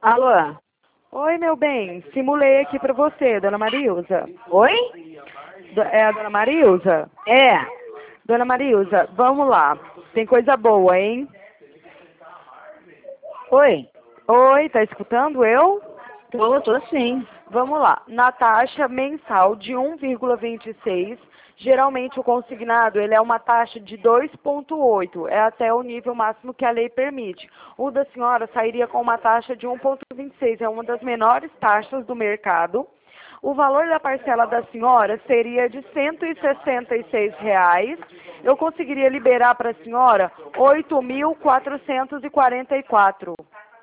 Alô? Oi, meu bem. Simulei aqui pra você, dona Marilza. Oi? É a dona Marilza? É. Dona Marilza, vamos lá. Tem coisa boa, hein? Oi? Oi, tá escutando eu? Tô sim. Vamos lá. Na taxa mensal de 1,26, geralmente o consignado ele é uma taxa de 2,8, é até o nível máximo que a lei permite. O da senhora sairia com uma taxa de 1,26, é uma das menores taxas do mercado. O valor da parcela da senhora seria de R$ 166. Eu conseguiria liberar para a senhora R$ 8.444.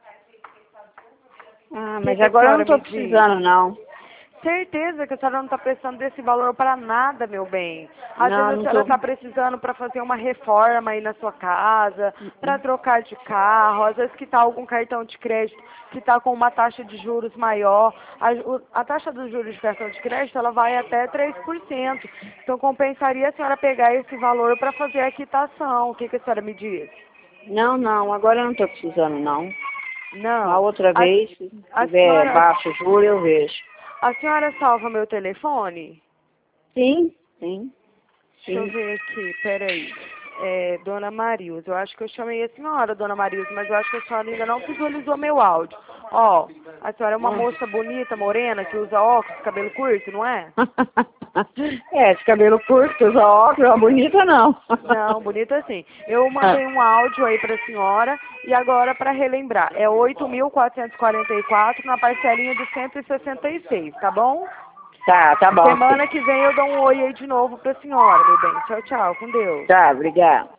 Ah, Que mas que a agora eu não senhora tô me diz? precisando, não. Certeza que a senhora não está precisando desse valor para nada, meu bem. Às vezes Não, a não senhora tô. está precisando para fazer uma reforma aí na sua casa, para trocar de carro, às vezes que está algum cartão de crédito que está com uma taxa de juros maior. A taxa dos juros de cartão de crédito ela vai até 3%. Então compensaria a senhora pegar esse valor para fazer a quitação. O que a senhora me diz? Não, agora eu não tô precisando, não. Uma Não. outra A, vez, se a tiver senhora, baixo juro, eu vejo. a senhora salva meu telefone? Sim, sim, Deixa eu sim. ver aqui, peraí. Dona Marilza, eu acho que eu chamei a senhora, Dona Marilza, mas eu acho que a senhora ainda não visualizou meu áudio. Ó, a senhora é uma moça bonita, morena, que usa óculos, cabelo curto, não é? É, esse cabelo curto, usa óculos, bonita não. Não, bonita assim. Eu mandei um áudio aí pra senhora e agora para relembrar, é 8.444 na parcelinha de 166, tá bom? Tá bom. Semana que vem eu dou um oi aí de novo pra senhora, meu bem. Tchau, tchau, com Deus. Tá, obrigada.